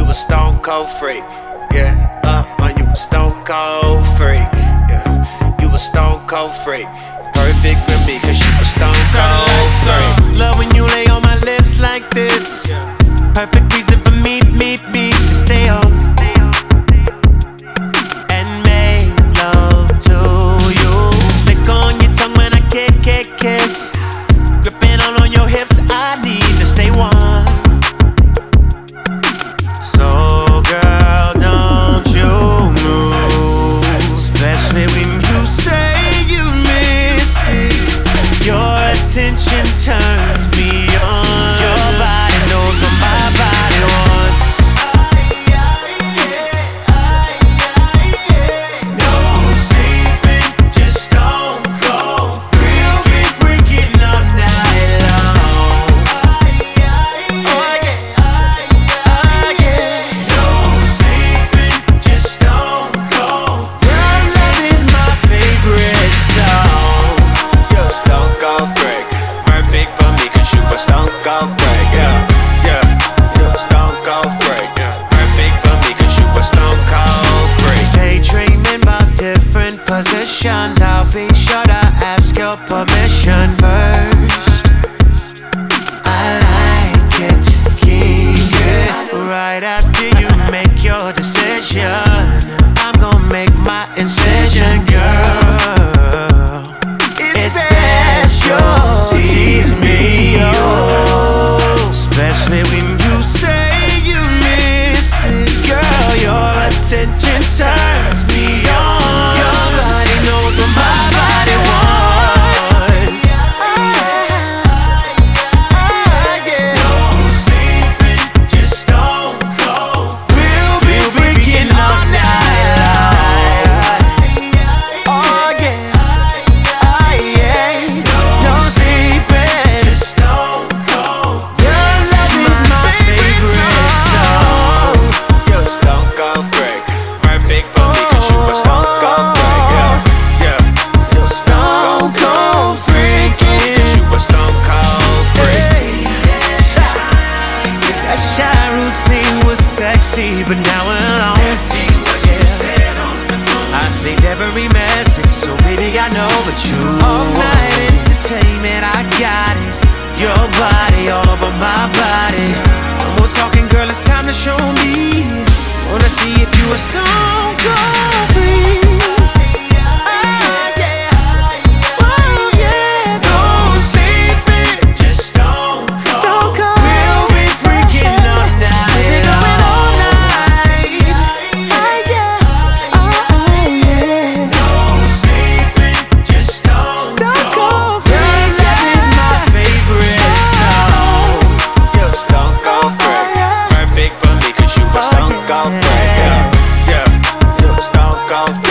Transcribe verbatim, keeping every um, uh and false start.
a stone cold freak. Yeah, uh, uh, you a stone cold freak. Yeah, you a stone cold freak. Perfect for me, cause you a stone cold freak. Love when you lay on my lips like this. Perfect reason for me, me, me to stay home and make love to you. Lick on your tongue when I kick, kick, kiss. Gripping all on your hips, I need to stay warm. So girl, don't you move, especially when you say you miss it. Your attention turns me on. Your body knows what my body wants. No sleeping, just stone cold freak. You'll be freaking all night long. Oh yeah, oh yeah. No sleeping, just stone cold freak. Your love is my favorite song. You're a stone cold freak. Perfect for me, cause you a stone cold freak. Yeah, yeah, you're a stone cold freak. Yeah, perfect for me, cause you a stone cold freak. Daydreaming about different positions. I'll be sure to ask your permission first. I like it, king it. Right after you make your decision, I'm gonna make my incision, girl. It's best you tease me, oh, especially when you say you miss it. Girl, your attention turns me on. Your body knows what my body wants. No sleeping, just stone cold. We'll be freaking all night long. Oh yeah, oh yeah. No sleeping, just stone cold. Your love is my favorite song. You're a stone cold freak. Perfect for me, cause you a stone cold freak. Yeah, yeah, you're a Stone cold freaking. you a stone cold freak. That shy routine was sexy, but now we're alone. I saved every message, so baby I know but you. All night entertainment, I got it. Your body all over my body. No more talking, girl, it's time to show me. Wanna see if you a stone cold freak. Perfect for me, cause you a stone cold freak. Yeah, yeah, you're a stone cold freak.